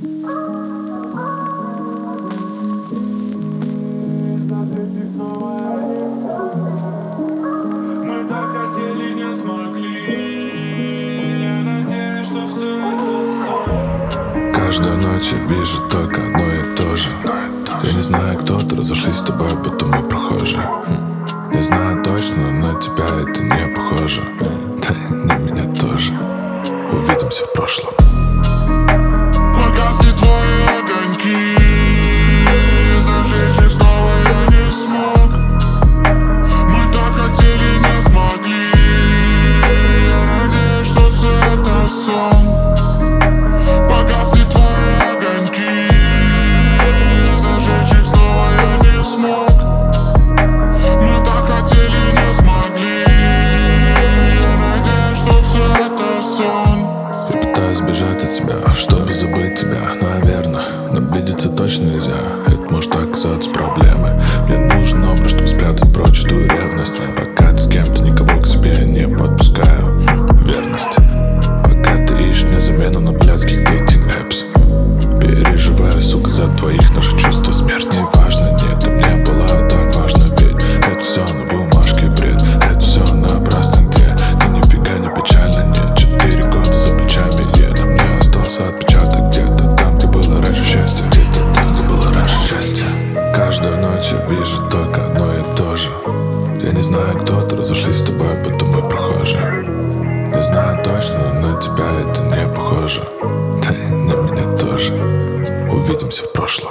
Мы так хотели, не смогли. Я надеюсь, что все это сон. Каждую ночь я вижу только одно и то же. Я не знаю, кто-то разошлись с тобой, будто мы прохожие. Не знаю точно, но на тебя это не похоже. Да и на меня тоже. Увидимся в прошлом. Погасли твои огоньки, зажечь их снова я не смог. Мы так хотели, не смогли. Я надеюсь, что все это сон. Погасли твои огоньки, зажечь их снова я не смог. Мы так хотели, не смогли. Я надеюсь, что все это сон. Я пытаюсь бежать от себя, чтобы забыть тебя, наверное. Но видеться точно нельзя, это может оказаться проблемой. Мне нужен образ, чтобы спрятать прочь эту ревность. Пока ты с кем-то, никого к себе не подпускаю. Верность. Пока ты ищешь мне замену на блядских дейтинг-эпс. Переживаю, сука, за твоих наших чувства смерть. Не важно, нет, там не было так важно. Ведь это все на бумажке бред. Это все напрасно, где ты нифига не печально, нет. 4 года за плечами, на мне остался отпечаток где-то там, где было раньше счастье. Где-то там, где было раньше счастье. Каждую ночь я вижу только одно и то же. Я не знаю, кто-то разошлись с тобой, будто мы прохожие. Не знаю точно, но на тебя это не похоже. Да и на меня тоже. Увидимся в прошлом.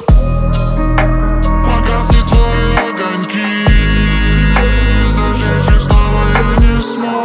Погасли твои огоньки, зажечь их снова я не смог.